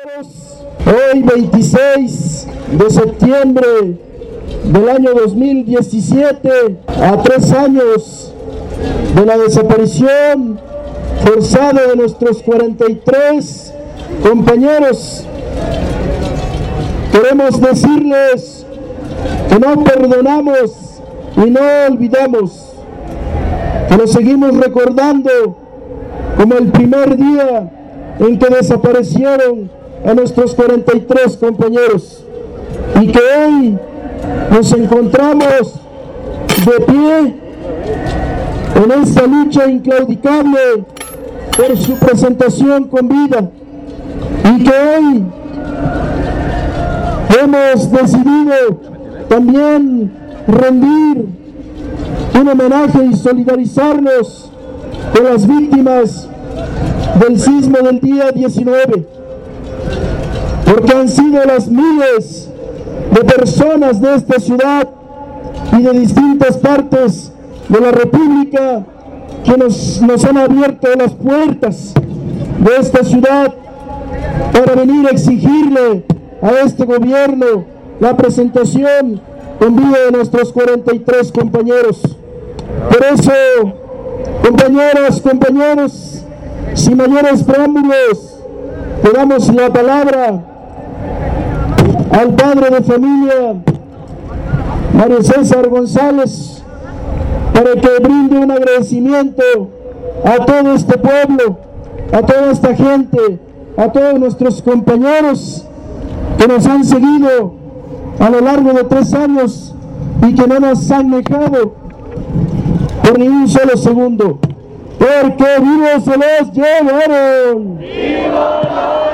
Hoy 26 de septiembre del año 2017, a 3 años de la desaparición forzada de nuestros 43 compañeros, queremos decirles que no perdonamos y no olvidamos, que lo seguimos recordando como el primer día en que desaparecieron a nuestros 43 compañeros, y que hoy nos encontramos de pie en esta lucha inclaudicable por su presentación con vida, y que hoy hemos decidido también rendir un homenaje y solidarizarnos con las víctimas del sismo del día 19, porque han sido las miles de personas de esta ciudad y de distintas partes de la República que nos han abierto las puertas de esta ciudad para venir a exigirle a este gobierno la presentación con vida de nuestros 43 compañeros. Por eso, compañeras, compañeros, sin mayores preámbulos, le damos la palabra al padre de familia, Mario César González, para que brinde un agradecimiento a todo este pueblo, a toda esta gente, a todos nuestros compañeros que nos han seguido a lo largo de 3 años y que no nos han dejado por ni un solo segundo, porque vivos se los llevaron. ¡Viva!